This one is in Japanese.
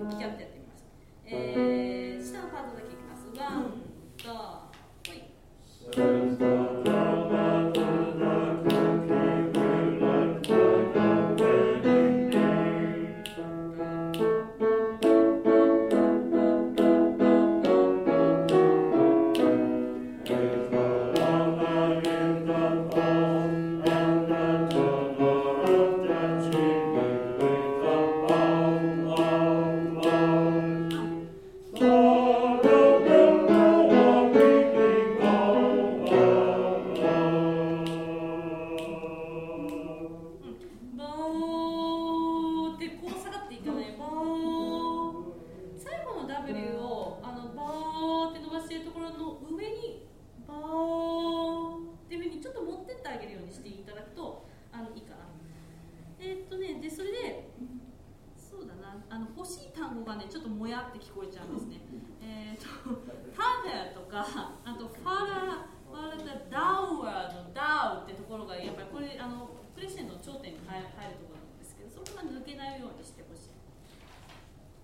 ギャッとやってみます。下のパートだけいきます。ワン、ツー、ほい。欲しい単語がねちょっともやって聞こえちゃうんですね。ターベルとかあとファラ